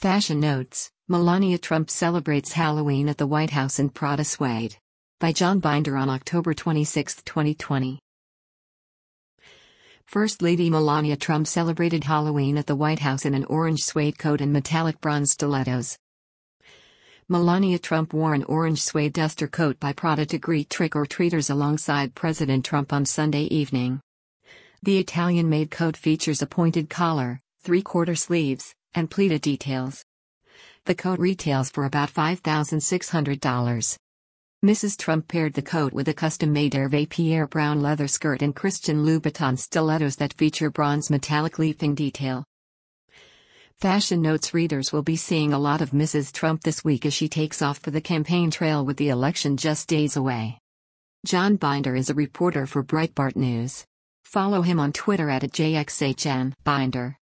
Fashion Notes: Melania Trump celebrates Halloween at the White House in Prada suede. By John Binder on October 26, 2020. First Lady Melania Trump celebrated Halloween at the White House in an orange suede coat and metallic bronze stilettos. Melania Trump wore an orange suede duster coat by Prada to greet trick-or-treaters alongside President Trump on Sunday evening. The Italian-made coat features a pointed collar, three-quarter sleeves, and pleated details. The coat retails for about $5,600. Mrs. Trump paired the coat with a custom-made Hervé Pierre brown leather skirt and Christian Louboutin stilettos that feature bronze metallic leafing detail. Fashion Notes readers will be seeing a lot of Mrs. Trump this week as she takes off for the campaign trail with the election just days away. John Binder is a reporter for Breitbart News. Follow him on Twitter @JXHNBinder.